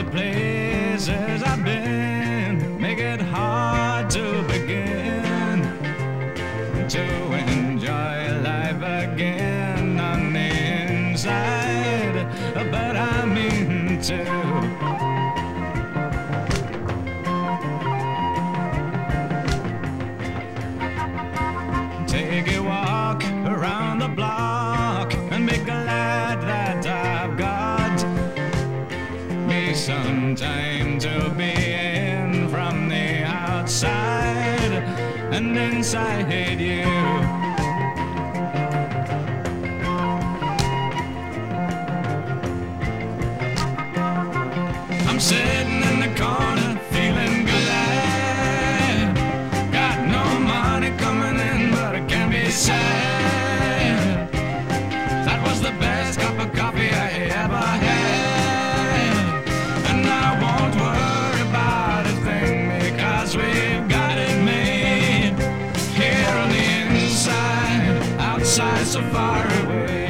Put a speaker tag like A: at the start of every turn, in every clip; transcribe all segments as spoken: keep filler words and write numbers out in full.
A: places I've been make it hard to begin to enjoy life again on the inside, but I mean to. Take a walk around the block and be glad that I've got me some time to be in from the outside and inside you. I'm sitting in the corner feeling glad, got no money coming in but I can't be sad. That was the best cup of coffee I ever had, and I won't worry about a thing because we've got it made here on the inside, outside so far away.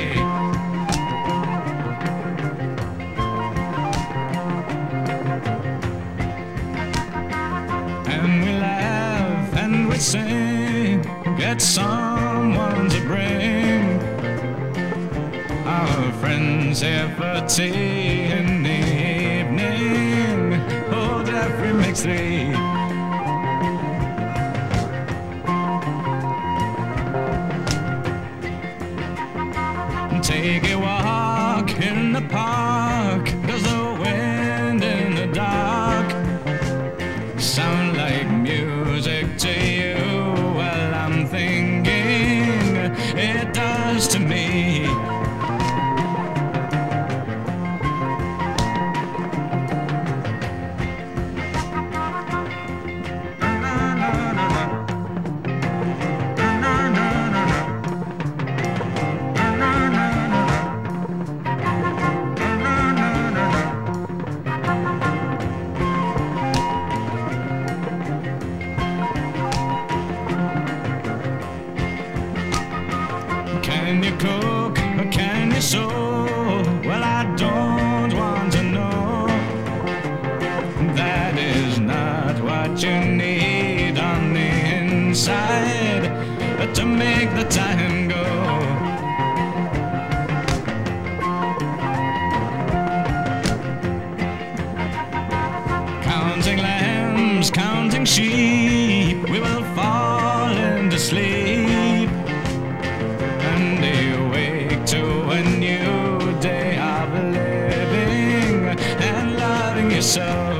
A: And we laugh and we sing, get someone to bring our friends here for tea in the evening. Oh, Jeffrey makes three. Take a walk in the park, does the wind in the dark sound like music to you? Well, I'm thinking it does to me. Can you cook or can you sew? Well, I don't want to know. That is not what you need on the inside to make the time go. Counting lambs, counting sheep, we will fall into sleep and awake to a new day of living and loving you so.